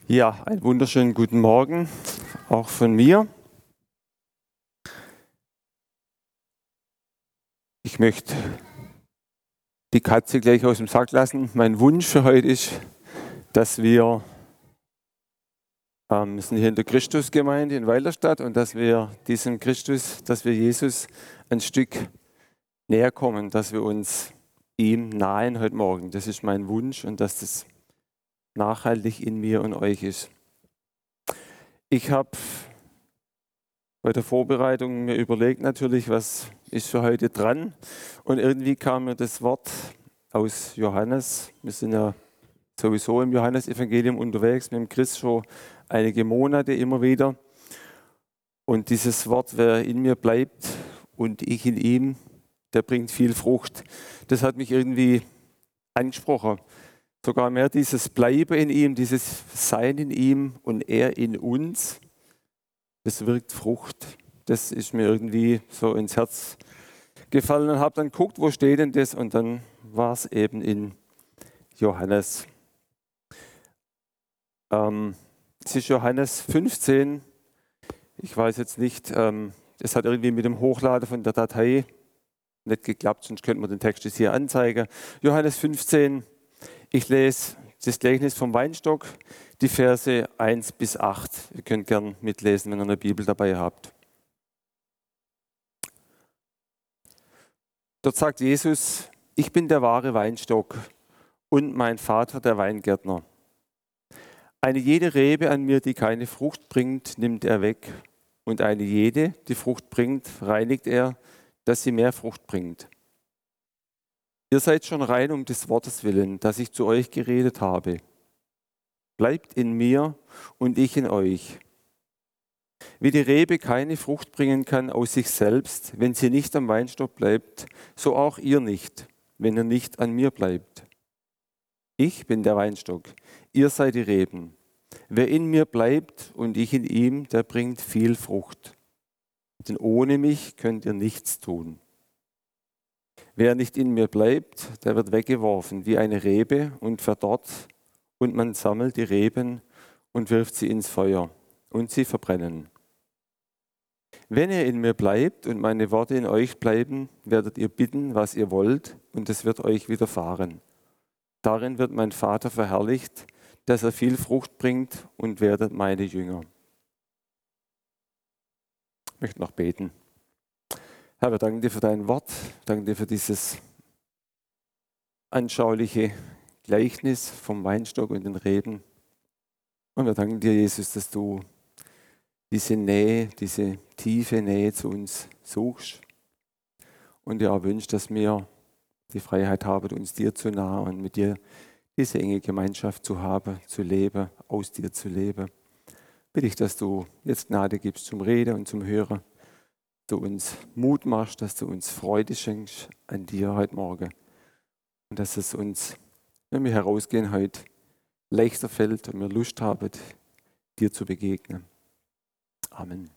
Ja, einen wunderschönen guten Morgen, auch von mir. Ich möchte die Katze gleich aus dem Sack lassen. Mein Wunsch für heute ist, dass wir sind hier in der Christusgemeinde in Weilerstadt und dass wir diesem Christus, dass wir Jesus ein Stück näher kommen, dass wir uns ihm nahen heute Morgen. Das ist mein Wunsch und dass das nachhaltig in mir und euch ist. Ich habe bei der Vorbereitung mir überlegt natürlich, was ist für heute dran. Und irgendwie kam mir das Wort aus Johannes. Wir sind ja sowieso im Johannesevangelium unterwegs mit dem Chris schon einige Monate immer wieder. Und dieses Wort, wer in mir bleibt und ich in ihm, der bringt viel Frucht. Das hat mich irgendwie angesprochen. Sogar mehr dieses Bleiben in ihm, dieses Sein in ihm und er in uns. Das wirkt Frucht. Das ist mir irgendwie so ins Herz gefallen und habe dann geguckt, wo steht denn das? Und dann war es eben in Johannes. Es ist Johannes 15. Ich weiß jetzt nicht, es hat irgendwie mit dem Hochladen von der Datei nicht geklappt, sonst könnte man den Text jetzt hier anzeigen. Johannes 15, ich lese das Gleichnis vom Weinstock, die Verse 1 bis 8. Ihr könnt gern mitlesen, wenn ihr eine Bibel dabei habt. Dort sagt Jesus, ich bin der wahre Weinstock und mein Vater der Weingärtner. Eine jede Rebe an mir, die keine Frucht bringt, nimmt er weg. Und eine jede, die Frucht bringt, reinigt er, dass sie mehr Frucht bringt. Ihr seid schon rein um des Wortes willen, das ich zu euch geredet habe. Bleibt in mir und ich in euch. Wie die Rebe keine Frucht bringen kann aus sich selbst, wenn sie nicht am Weinstock bleibt, so auch ihr nicht, wenn ihr nicht an mir bleibt. Ich bin der Weinstock, ihr seid die Reben. Wer in mir bleibt und ich in ihm, der bringt viel Frucht. Denn ohne mich könnt ihr nichts tun. Wer nicht in mir bleibt, der wird weggeworfen wie eine Rebe und verdorrt, und man sammelt die Reben und wirft sie ins Feuer, und sie verbrennen. Wenn ihr in mir bleibt und meine Worte in euch bleiben, werdet ihr bitten, was ihr wollt, und es wird euch widerfahren. Darin wird mein Vater verherrlicht, dass er viel Frucht bringt, und werdet meine Jünger. Ich möchte noch beten. Herr, wir danken dir für dein Wort, danken dir für dieses anschauliche Gleichnis vom Weinstock und den Reben. Und wir danken dir, Jesus, dass du diese Nähe, diese tiefe Nähe zu uns suchst und dir auch wünschst, dass wir die Freiheit haben, uns dir zu nahen und mit dir diese enge Gemeinschaft zu haben, zu leben, aus dir zu leben. Bitte ich, dass du jetzt Gnade gibst zum Reden und zum Hören, dass du uns Mut machst, dass du uns Freude schenkst an dir heute Morgen und dass es uns, wenn wir herausgehen heute, leichter fällt und wir Lust haben, dir zu begegnen. Amen.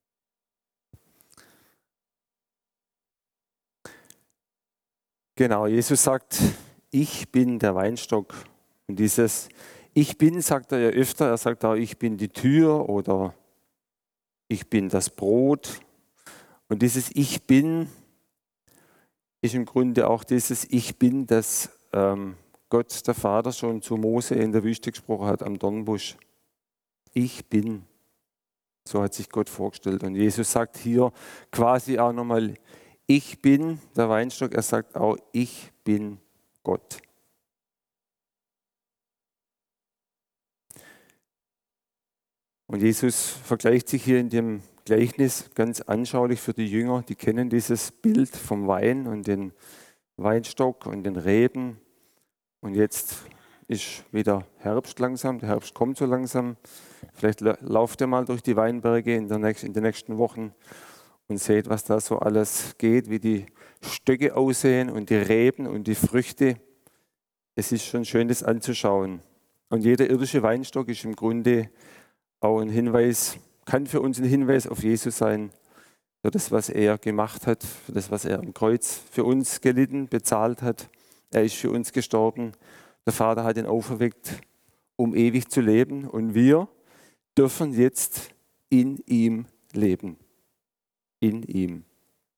Genau, Jesus sagt, ich bin der Weinstock. Und dieses Ich bin sagt er ja öfter. Er sagt auch, ich bin die Tür oder ich bin das Brot. Und dieses Ich bin ist im Grunde auch dieses Ich bin, das Gott, der Vater, schon zu Mose in der Wüste gesprochen hat am Dornbusch. Ich bin. So hat sich Gott vorgestellt. Und Jesus sagt hier quasi auch nochmal, ich bin der Weinstock. Er sagt auch, ich bin Gott. Und Jesus vergleicht sich hier in dem Gleichnis ganz anschaulich für die Jünger. Die kennen dieses Bild vom Wein und den Weinstock und den Reben. Und jetzt ist wieder Herbst langsam. Der Herbst kommt so langsam. Vielleicht lauft ihr mal durch die Weinberge in den nächsten Wochen und seht, was da so alles geht, wie die Stöcke aussehen und die Reben und die Früchte. Es ist schon schön, das anzuschauen. Und jeder irdische Weinstock ist im Grunde auch ein Hinweis, kann für uns ein Hinweis auf Jesus sein, für das, was er gemacht hat, für das, was er am Kreuz für uns gelitten, bezahlt hat. Er ist für uns gestorben. Der Vater hat ihn auferweckt um ewig zu leben. Und wir dürfen jetzt in ihm leben. In ihm.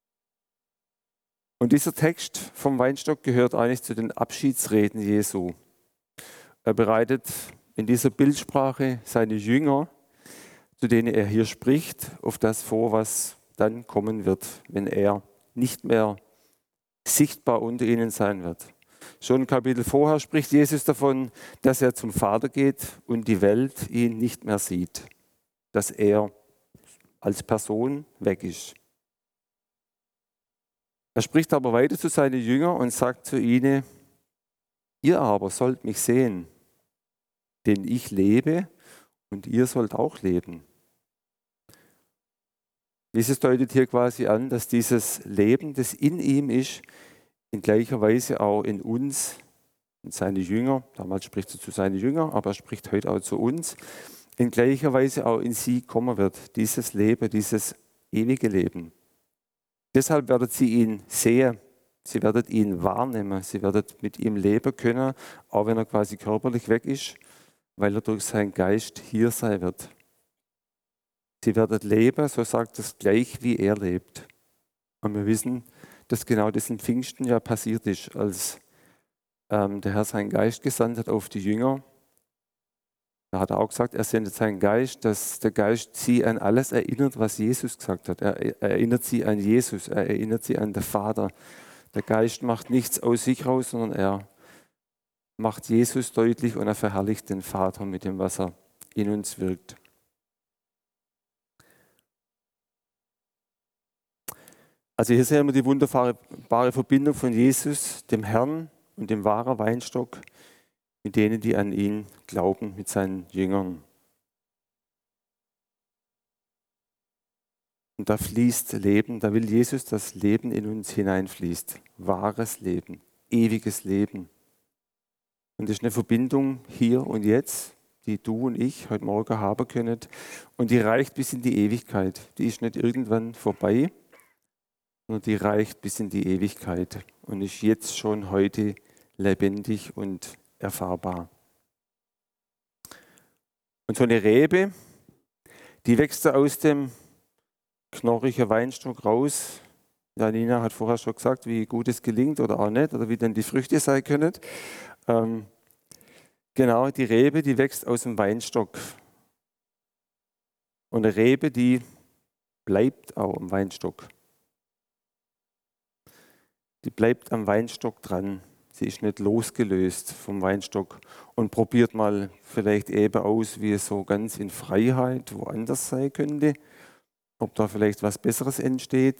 Und dieser Text vom Weinstock gehört eigentlich zu den Abschiedsreden Jesu. Er bereitet in dieser Bildsprache seine Jünger, zu denen er hier spricht, auf das vor, was dann kommen wird, wenn er nicht mehr sichtbar unter ihnen sein wird. Schon ein Kapitel vorher spricht Jesus davon, dass er zum Vater geht und die Welt ihn nicht mehr sieht, dass er als Person weg ist. Er spricht aber weiter zu seinen Jüngern und sagt zu ihnen, ihr aber sollt mich sehen, denn ich lebe und ihr sollt auch leben. Jesus deutet hier quasi an, dass dieses Leben, das in ihm ist, in gleicher Weise auch in uns, in seine Jünger, damals spricht er zu seinen Jüngern, aber er spricht heute auch zu uns, in gleicher Weise auch in sie kommen wird, dieses Leben, dieses ewige Leben. Deshalb werdet sie ihn sehen, sie werdet ihn wahrnehmen, sie werdet mit ihm leben können, auch wenn er quasi körperlich weg ist, weil er durch seinen Geist hier sein wird. Sie werdet leben, so sagt es, gleich wie er lebt. Und wir wissen, dass genau das in Pfingsten ja passiert ist, als der Herr seinen Geist gesandt hat auf die Jünger. Da hat er auch gesagt, er sendet seinen Geist, dass der Geist sie an alles erinnert, was Jesus gesagt hat. Er erinnert sie an Jesus, er erinnert sie an den Vater. Der Geist macht nichts aus sich raus, sondern er macht Jesus deutlich und er verherrlicht den Vater mit dem, was er in uns wirkt. Also hier sehen wir die wunderbare Verbindung von Jesus, dem Herrn und dem wahren Weinstock, mit denen, die an ihn glauben, mit seinen Jüngern. Und da fließt Leben, da will Jesus, dass Leben in uns hineinfließt. Wahres Leben, ewiges Leben. Und das ist eine Verbindung hier und jetzt, die du und ich heute Morgen haben können. Und die reicht bis in die Ewigkeit. Die ist nicht irgendwann vorbei, sondern die reicht bis in die Ewigkeit und ist jetzt schon heute lebendig und erfahrbar. Und so eine Rebe, die wächst aus dem knorrigen Weinstock raus. Janina hat vorher schon gesagt, wie gut es gelingt oder auch nicht, oder wie dann die Früchte sein können. Genau, die Rebe, die wächst aus dem Weinstock. Und eine Rebe, die bleibt auch am Weinstock. Die bleibt am Weinstock dran. Sie ist nicht losgelöst vom Weinstock und probiert mal vielleicht eben aus, wie es so ganz in Freiheit woanders sein könnte. Ob da vielleicht was Besseres entsteht.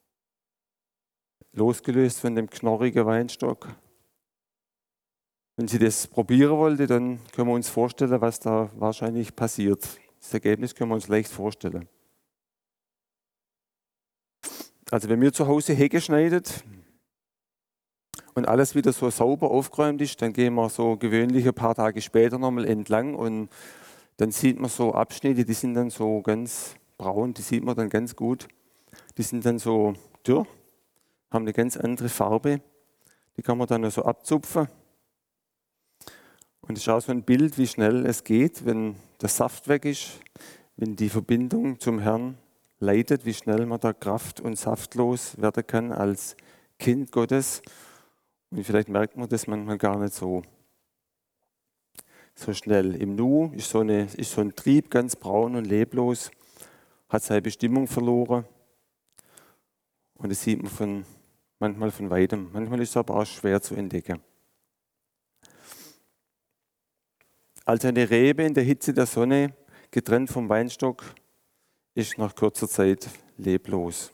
Losgelöst von dem knorrigen Weinstock. Wenn sie das probieren wollte, dann können wir uns vorstellen, was da wahrscheinlich passiert. Das Ergebnis können wir uns leicht vorstellen. Also wenn wir zu Hause Hecke schneiden und alles wieder so sauber aufgeräumt ist, dann gehen wir so gewöhnlich ein paar Tage später nochmal entlang und dann sieht man so Abschnitte, die sind dann so ganz braun, die sieht man dann ganz gut. Die sind dann so dürr, haben eine ganz andere Farbe. Die kann man dann so abzupfen. Und das ist auch so ein Bild, wie schnell es geht, wenn der Saft weg ist, wenn die Verbindung zum Herrn leidet, wie schnell man da kraft- und saftlos werden kann als Kind Gottes. Und vielleicht merkt man das manchmal gar nicht so schnell. Im Nu ist so ein Trieb ganz braun und leblos, hat seine Bestimmung verloren. Und das sieht man manchmal von weitem. Manchmal ist es aber auch schwer zu entdecken. Also eine Rebe in der Hitze der Sonne, getrennt vom Weinstock, ist nach kurzer Zeit leblos.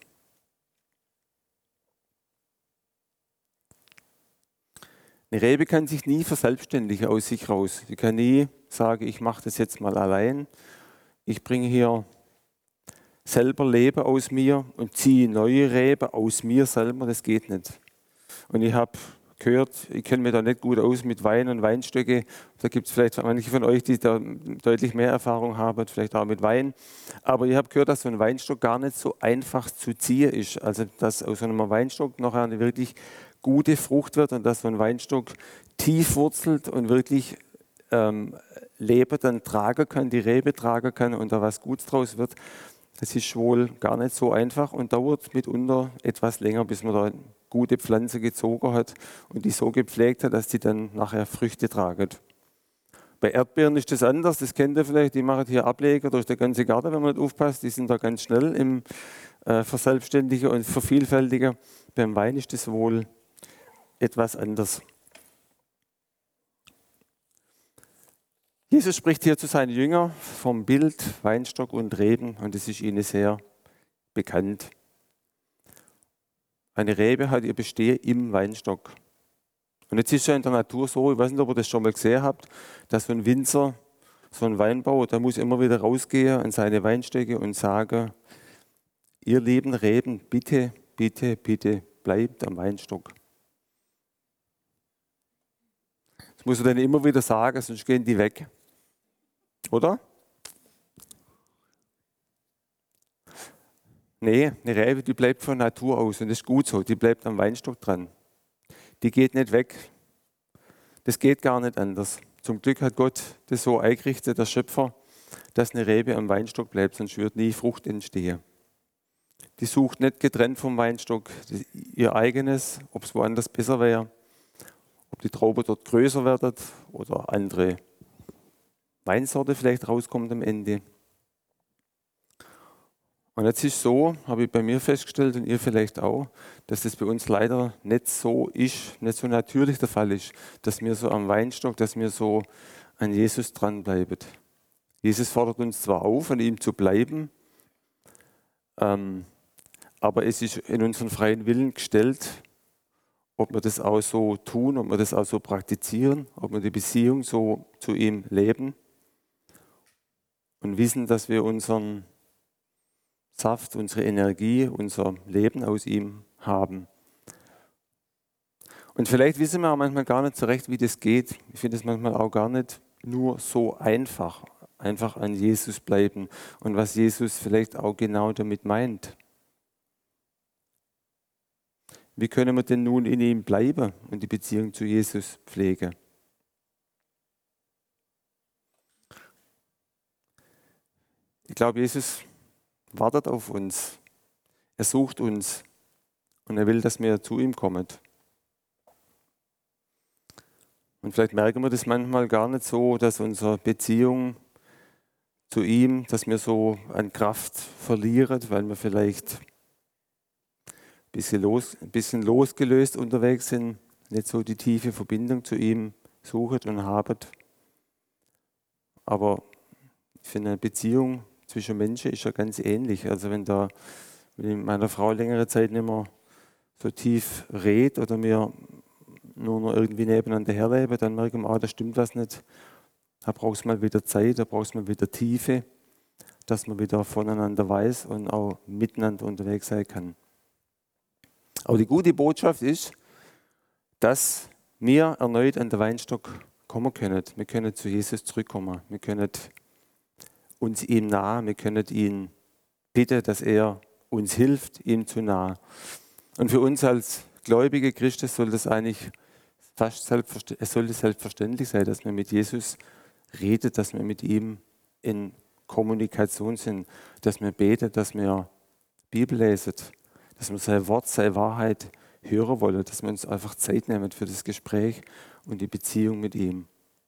Eine Rebe kann sich nie verselbstständigen aus sich raus. Sie kann nie sagen, ich mache das jetzt mal allein. Ich bringe hier selber Leben aus mir und ziehe neue Reben aus mir selber. Das geht nicht. Und ich habe gehört, ich kenne mich da nicht gut aus mit Wein und Weinstöcke. Da gibt es vielleicht manche von euch, die da deutlich mehr Erfahrung haben, vielleicht auch mit Wein. Aber ich habe gehört, dass so ein Weinstock gar nicht so einfach zu ziehen ist. Also dass aus so einem Weinstock nachher eine wirklich gute Frucht wird und dass so ein Weinstock tief wurzelt und wirklich Leber dann tragen kann, die Rebe tragen kann und da was Gutes draus wird, das ist wohl gar nicht so einfach und dauert mitunter etwas länger, bis man da eine gute Pflanze gezogen hat und die so gepflegt hat, dass die dann nachher Früchte tragen. Bei Erdbeeren ist das anders, das kennt ihr vielleicht, die machen hier Ableger durch den ganzen Garten, wenn man nicht aufpasst, die sind da ganz schnell im Verselbstständigen und Vervielfältigen. Beim Wein ist das wohl etwas anders. Jesus spricht hier zu seinen Jüngern vom Bild Weinstock und Reben und es ist ihnen sehr bekannt. Eine Rebe hat ihr Bestehen im Weinstock. Und jetzt ist es ja in der Natur so, ich weiß nicht, ob ihr das schon mal gesehen habt, dass so ein Winzer, so ein Weinbauer, der muss immer wieder rausgehen an seine Weinstöcke und sagen, ihr lieben Reben, bitte, bitte, bitte bleibt am Weinstock. Das muss er dann immer wieder sagen, sonst gehen die weg. Oder? Nee, eine Rebe, die bleibt von Natur aus und das ist gut so, die bleibt am Weinstock dran. Die geht nicht weg. Das geht gar nicht anders. Zum Glück hat Gott das so eingerichtet, der Schöpfer, dass eine Rebe am Weinstock bleibt, sonst wird nie Frucht entstehen. Die sucht nicht getrennt vom Weinstock ihr eigenes, ob es woanders besser wäre, ob die Traube dort größer wird oder andere Weinsorte vielleicht rauskommt am Ende. Und jetzt ist es so, habe ich bei mir festgestellt und ihr vielleicht auch, dass das bei uns leider nicht so ist, nicht so natürlich der Fall ist, dass wir so am Weinstock, dass wir so an Jesus dranbleiben. Jesus fordert uns zwar auf, an ihm zu bleiben, aber es ist in unseren freien Willen gestellt, ob wir das auch so tun, ob wir das auch so praktizieren, ob wir die Beziehung so zu ihm leben und wissen, dass wir unseren Saft, unsere Energie, unser Leben aus ihm haben. Und vielleicht wissen wir auch manchmal gar nicht so recht, wie das geht. Ich finde es manchmal auch gar nicht nur so einfach. Einfach an Jesus bleiben und was Jesus vielleicht auch genau damit meint. Wie können wir denn nun in ihm bleiben und die Beziehung zu Jesus pflegen? Ich glaube, Jesus wartet auf uns. Er sucht uns und er will, dass wir zu ihm kommen. Und vielleicht merken wir das manchmal gar nicht so, dass unsere Beziehung zu ihm, dass wir so an Kraft verlieren, weil wir vielleicht ein bisschen losgelöst unterwegs sind, nicht so die tiefe Verbindung zu ihm suchen und haben. Aber ich finde, eine Beziehung zwischen Menschen ist ja ganz ähnlich. Also wenn ich mit meiner Frau längere Zeit nicht mehr so tief rede oder wir nur noch irgendwie nebeneinander herleben, dann merken wir, da stimmt was nicht. Da braucht es mal wieder Zeit, da braucht es mal wieder Tiefe, dass man wieder voneinander weiß und auch miteinander unterwegs sein kann. Aber die gute Botschaft ist, dass wir erneut an den Weinstock kommen können. Wir können zu Jesus zurückkommen. Wir können uns ihm nahe, wir können ihn bitten, dass er uns hilft, ihm zu nahe. Und für uns als gläubige Christen soll das eigentlich selbstverständlich sein, dass wir mit Jesus reden, dass wir mit ihm in Kommunikation sind, dass wir beten, dass wir Bibel lesen, dass wir sein Wort, seine Wahrheit hören wollen, dass wir uns einfach Zeit nehmen für das Gespräch und die Beziehung mit ihm.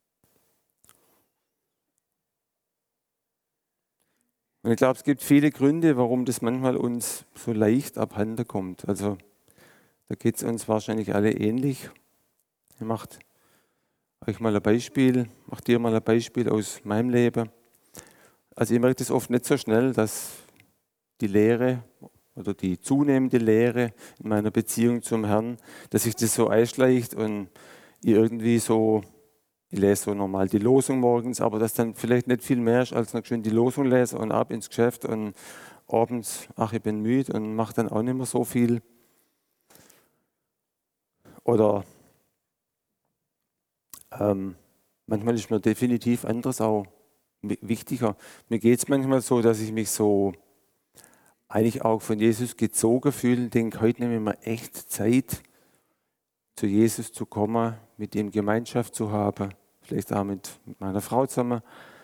Und ich glaube, es gibt viele Gründe, warum das manchmal uns so leicht abhanden kommt. Also da geht es uns wahrscheinlich alle ähnlich. Ich mache dir mal ein Beispiel aus meinem Leben. Also ich merke das oft nicht so schnell, dass die Lehre oder die zunehmende Lehre in meiner Beziehung zum Herrn, dass sich das so einschleicht und ich irgendwie so, ich lese so normal die Losung morgens, aber dass dann vielleicht nicht viel mehr ist, als noch schön die Losung lese und ab ins Geschäft und abends, ich bin müde und mache dann auch nicht mehr so viel. Oder manchmal ist mir definitiv anderes auch wichtiger. Mir geht es manchmal so, dass ich mich so eigentlich auch von Jesus gezogen fühle und denke, heute nehme ich mir echt Zeit, zu Jesus zu kommen, mit ihm Gemeinschaft zu haben, vielleicht auch mit meiner Frau zusammen.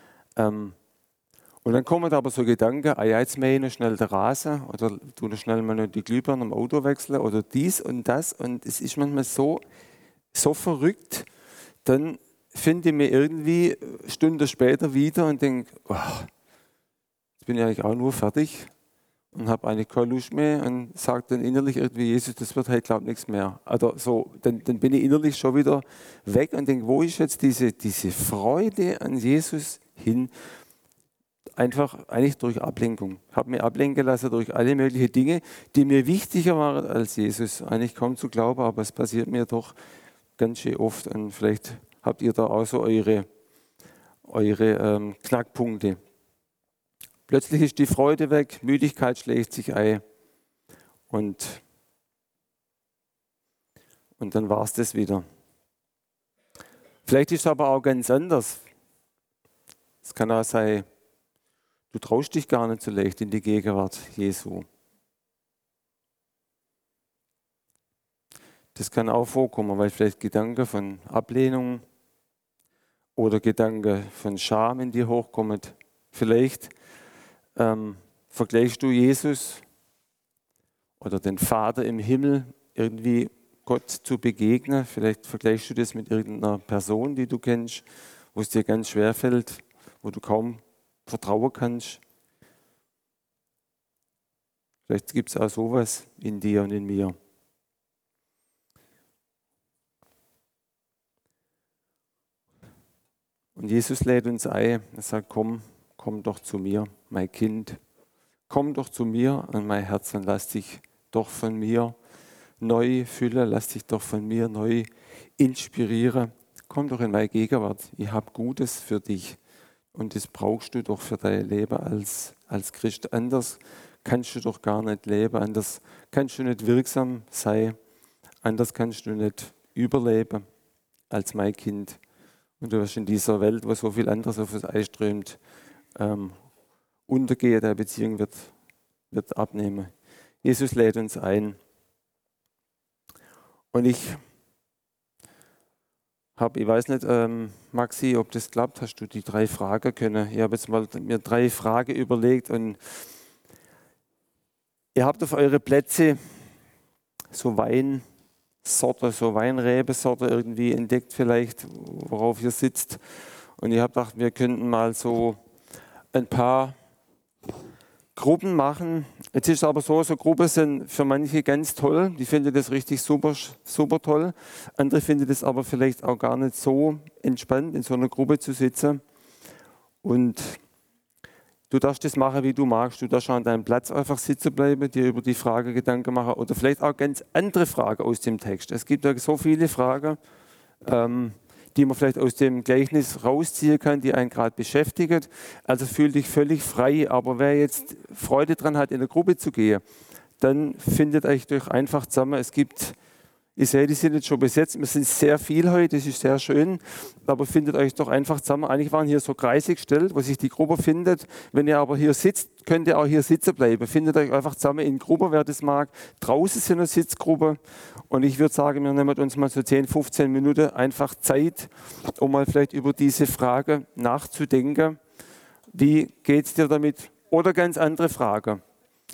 Und dann kommen aber so Gedanken, jetzt mähe ich noch schnell den Rasen oder tu noch schnell mal noch die Glühbirne am Auto wechseln oder dies und das. Und es ist manchmal so verrückt, dann finde ich mich irgendwie Stunden später wieder und denke, jetzt bin ich eigentlich auch nur fertig und habe eigentlich keine Lust mehr und sage dann innerlich irgendwie, Jesus, das wird halt, glaube ich, nichts mehr. Also so, dann bin ich innerlich schon wieder weg und denke, wo ist jetzt diese Freude an Jesus hin? Einfach eigentlich durch Ablenkung. Ich habe mich ablenken lassen durch alle möglichen Dinge, die mir wichtiger waren als Jesus. Eigentlich kaum zu glauben, aber es passiert mir doch ganz schön oft. Und vielleicht habt ihr da auch so eure Knackpunkte. Plötzlich ist die Freude weg, Müdigkeit schlägt sich ein und dann war es das wieder. Vielleicht ist es aber auch ganz anders. Es kann auch sein, du traust dich gar nicht so leicht in die Gegenwart Jesu. Das kann auch vorkommen, weil vielleicht Gedanken von Ablehnung oder Gedanken von Scham in dir hochkommen. Vielleicht vergleichst du Jesus oder den Vater im Himmel irgendwie Gott zu begegnen. Vielleicht vergleichst du das mit irgendeiner Person, die du kennst, wo es dir ganz schwer fällt, wo du kaum vertrauen kannst. Vielleicht gibt es auch sowas in dir und in mir. Und Jesus lädt uns ein, er sagt, komm doch zu mir, mein Kind. Komm doch zu mir an mein Herz und lass dich doch von mir neu füllen, lass dich doch von mir neu inspirieren. Komm doch in meine Gegenwart, ich habe Gutes für dich und das brauchst du doch für dein Leben als Christ. Anders kannst du doch gar nicht leben, anders kannst du nicht wirksam sein, anders kannst du nicht überleben als mein Kind. Und du wirst in dieser Welt, wo so viel anderes auf uns einströmt, untergehen, deine Beziehung wird abnehmen. Jesus lädt uns ein. Und ich weiß nicht, Maxi, ob das klappt, hast du die 3 Fragen können. Ich habe jetzt mal mir 3 Fragen überlegt und ihr habt auf eure Plätze so Weinsorte, so Weinrebesorte irgendwie entdeckt vielleicht, worauf ihr sitzt. Und ich habe gedacht, wir könnten mal so ein paar Gruppen machen. Jetzt ist es aber so Gruppen sind für manche ganz toll, die finden das richtig super toll. Andere finden das aber vielleicht auch gar nicht so entspannt, in so einer Gruppe zu sitzen. Und du darfst das machen, wie du magst. Du darfst an deinem Platz einfach sitzen bleiben, dir über die Frage Gedanken machen oder vielleicht auch ganz andere Fragen aus dem Text. Es gibt ja so viele Fragen, die man vielleicht aus dem Gleichnis rausziehen kann, die einen gerade beschäftigen. Also fühl dich völlig frei. Aber wer jetzt Freude daran hat, in eine Gruppe zu gehen, dann findet euch doch einfach zusammen. Ich sehe, die sind jetzt schon besetzt. Wir sind sehr viel heute, das ist sehr schön. Aber findet euch doch einfach zusammen. Eigentlich waren hier so Kreise gestellt, wo sich die Gruppe findet. Wenn ihr aber hier sitzt, könnt ihr auch hier sitzen bleiben. Findet euch einfach zusammen in Gruppe, wer das mag. Draußen sind eine Sitzgruppe. Und ich würde sagen, wir nehmen uns mal so 10, 15 Minuten einfach Zeit, um mal vielleicht über diese Frage nachzudenken. Wie geht es dir damit? Oder ganz andere Frage.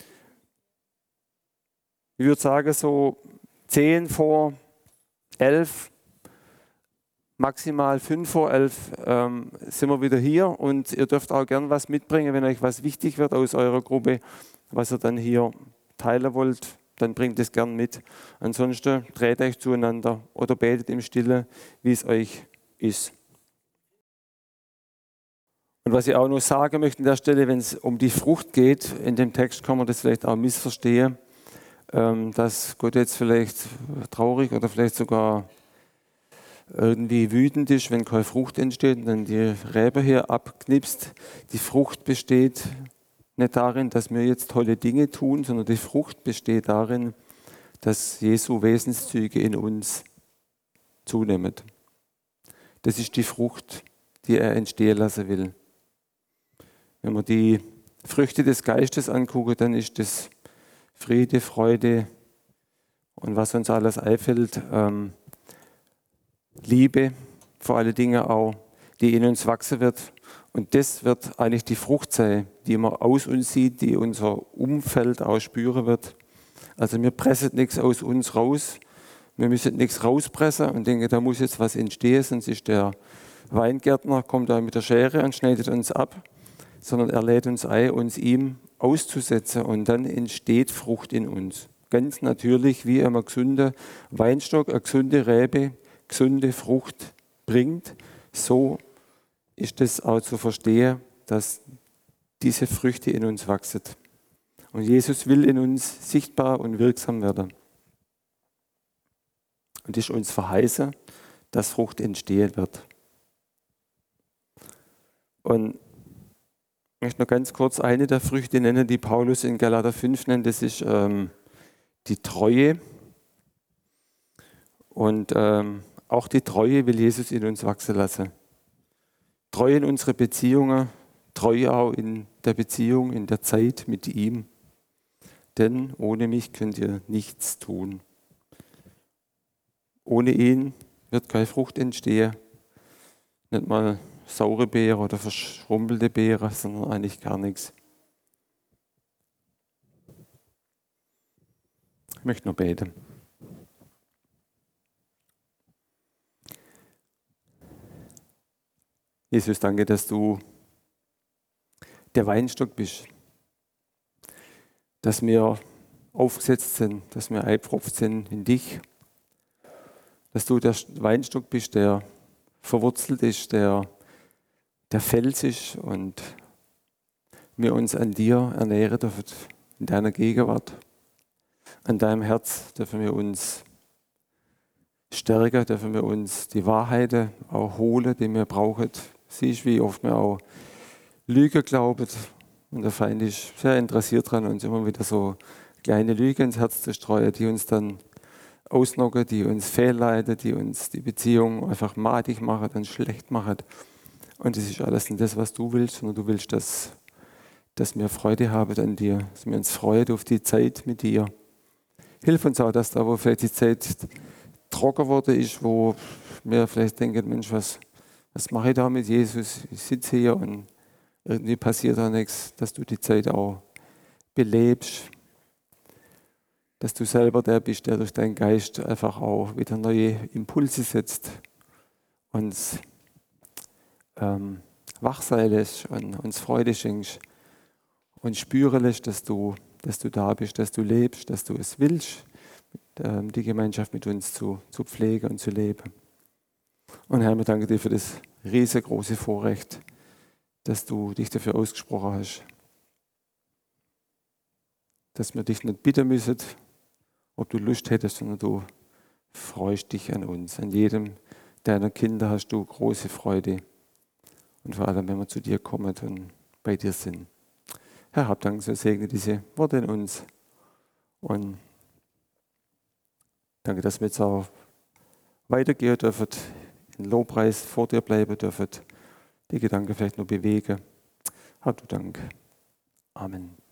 Ich würde sagen, so 10 vor 11, maximal 5 vor 11 sind wir wieder hier und ihr dürft auch gern was mitbringen, wenn euch was wichtig wird aus eurer Gruppe, was ihr dann hier teilen wollt, dann bringt es gern mit. Ansonsten dreht euch zueinander oder betet im Stille, wie es euch ist. Und was ich auch noch sagen möchte an der Stelle, wenn es um die Frucht geht, in dem Text kann man das vielleicht auch missverstehen, dass Gott jetzt vielleicht traurig oder vielleicht sogar irgendwie wütend ist, wenn keine Frucht entsteht und dann die Rebe hier abknipst. Die Frucht besteht nicht darin, dass wir jetzt tolle Dinge tun, sondern die Frucht besteht darin, dass Jesu Wesenszüge in uns zunehmen. Das ist die Frucht, die er entstehen lassen will. Wenn wir die Früchte des Geistes angucken, dann ist das Friede, Freude und was uns alles einfällt, Liebe, vor allen Dingen auch die in uns wachsen wird. Und das wird eigentlich die Frucht sein, die man aus uns sieht, die unser Umfeld auch spüren wird. Also wir pressen nichts aus uns raus, wir müssen nichts rauspressen und denken, da muss jetzt was entstehen, sonst ist der Weingärtner, kommt da mit der Schere und schneidet uns ab, sondern er lädt uns ein, uns ihm auszusetzen und dann entsteht Frucht in uns. Ganz natürlich, wie ein gesunder Weinstock, eine gesunde Rebe, gesunde Frucht bringt, so ist es auch zu verstehen, dass diese Früchte in uns wachsen. Und Jesus will in uns sichtbar und wirksam werden. Und ist uns verheißen, dass Frucht entstehen wird. Und ich möchte noch ganz kurz eine der Früchte nennen, die Paulus in Galater 5 nennt. Das ist die Treue. Und auch die Treue will Jesus in uns wachsen lassen. Treue in unsere Beziehungen, Treue auch in der Beziehung, in der Zeit mit ihm. Denn ohne mich könnt ihr nichts tun. Ohne ihn wird keine Frucht entstehen. Nicht mal saure Beere oder verschrumpelte Beere, sondern eigentlich gar nichts. Ich möchte noch beten. Jesus, danke, dass du der Weinstock bist. Dass wir aufgesetzt sind, dass wir eingepfropft sind in dich. Dass du der Weinstock bist, der verwurzelt ist, der Fels ist und wir uns an dir ernähren dürfen, in deiner Gegenwart. An deinem Herz dürfen wir uns stärken, dürfen wir uns die Wahrheiten auch holen, die wir brauchen. Siehst, wie oft wir auch Lügen glauben. Und der Feind ist sehr interessiert daran, uns immer wieder so kleine Lügen ins Herz zu streuen, die uns dann ausnocken, die uns fehlleiten, die uns die Beziehung einfach madig machen, dann schlecht machen. Und das ist alles nicht das, was du willst, sondern du willst, dass wir Freude haben an dir, dass wir uns freuen auf die Zeit mit dir. Hilf uns auch, dass da, wo vielleicht die Zeit trocken geworden ist, wo wir vielleicht denken, Mensch, was mache ich da mit Jesus? Ich sitze hier und irgendwie passiert da nichts, dass du die Zeit auch belebst, dass du selber der bist, der durch deinen Geist einfach auch wieder neue Impulse setzt, uns wach sein lässt und uns Freude schenkst und spüren lässt, dass du da bist, dass du lebst, dass du es willst, die Gemeinschaft mit uns zu pflegen und zu leben. Und Herr, wir danken dir für das riesengroße Vorrecht, dass du dich dafür ausgesprochen hast. Dass wir dich nicht bitten müssen, ob du Lust hättest, sondern du freust dich an uns. An jedem deiner Kinder hast du große Freude. Und vor allem, wenn wir zu dir kommen und bei dir sind. Herr, hab Dank, so segne diese Worte in uns. Und danke, dass wir jetzt auch weitergehen dürfen, in Lobpreis vor dir bleiben dürfen, die Gedanken vielleicht nur bewegen. Hab du Dank. Amen.